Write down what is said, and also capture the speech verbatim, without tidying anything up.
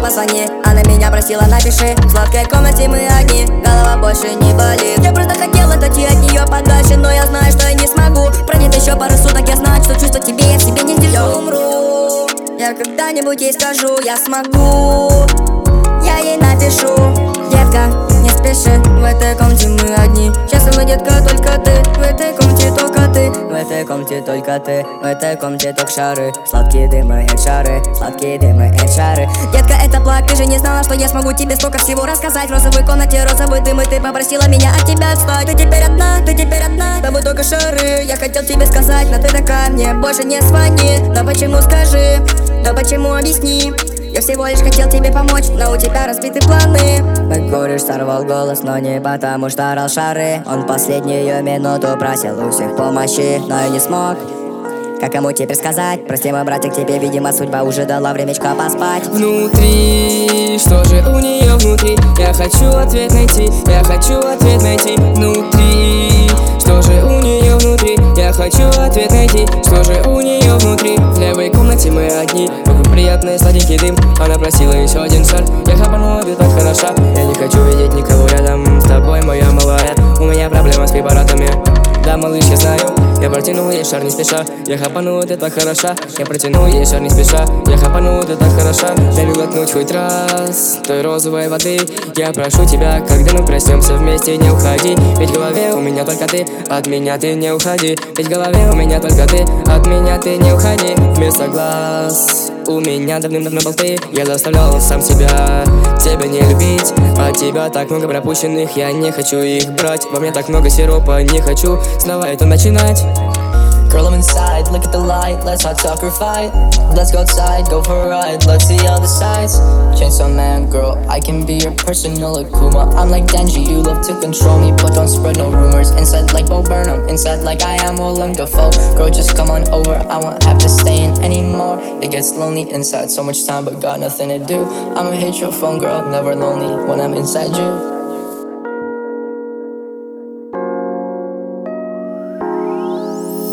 позвони. Она меня просила, напиши. В сладкой комнате мы одни, голова больше не болит. Я просто хотела отойти от нее подальше, но я знаю, что я не смогу. Пройдет еще пару суток, я знаю, что чувство тебе я в себе не держу. Я умру, я когда-нибудь ей скажу, я смогу. Я ей напишу: детка, не спеши, в этой комнате мы одни. Счастлива, детка, только ты, в этой комнате только ты. В этой комнате только ты, в этой комнате только шары. Сладкие дымы и шары, сладкие дымы и шары. Детка, это плак, ты же не знала, что я смогу тебе столько всего рассказать. В розовой комнате розовый дым, и ты попросила меня от тебя отстать. Ты теперь одна, ты теперь одна, с тобой только шары. Я хотел тебе сказать, но ты такая, мне больше не звони. Да почему, скажи, да почему, объясни. Я всего лишь хотел тебе помочь, но у тебя разбиты планы. Как куришь, сорвал голос, но не потому что орал шары. Он последнюю минуту просил у всех помощи, но я не смог. Как кому теперь сказать? Прости, мой братик, тебе, видимо, судьба уже дала времечко поспать. Внутри, что же у нее внутри? Я хочу ответ найти, я хочу ответ найти. Внутри, что же у нее внутри? Я хочу ответ найти, что же у нее внутри? В левой комнате мы одни, вокруг приятный сладенький дым. Она просила еще один шар, я хапанула, ты так хороша. Я не хочу видеть никого рядом с тобой, моя малая. У меня проблема с препаратами. Да, малыш, я знаю, я протянул ей шар не спеша. Я хапанул, ты так хороша. Я протянул ей шар не спеша. Я хапанул, ты так хороша. Дай мне глотнуть хоть раз той розовой воды. Я прошу тебя, когда мы проснемся вместе, не уходи. Ведь в голове у меня только ты, от меня ты не уходи. Ведь в голове у меня только ты, от меня ты не уходи. Вместо глаз у меня давным-давно болты. Я заставлял сам себя тебя не любить. От тебя так много пропущенных, я не хочу их брать. Во мне так много сиропа, не хочу снова это начинать. Girl, I'm inside, look at the light, let's not talk or fight. Let's go outside, go for a ride, let's see all the sights. Chainsaw man, girl, I can be your personal Akuma. I'm like Denji, you love to control me, but don't spread no rumors. Inside like Bo Burnham, inside like I am Willem Dafoe. Girl, just come on over, I won't have to stay in anymore. It gets lonely inside, so much time but got nothing to do. I'ma hit your phone, girl, never lonely when I'm inside you.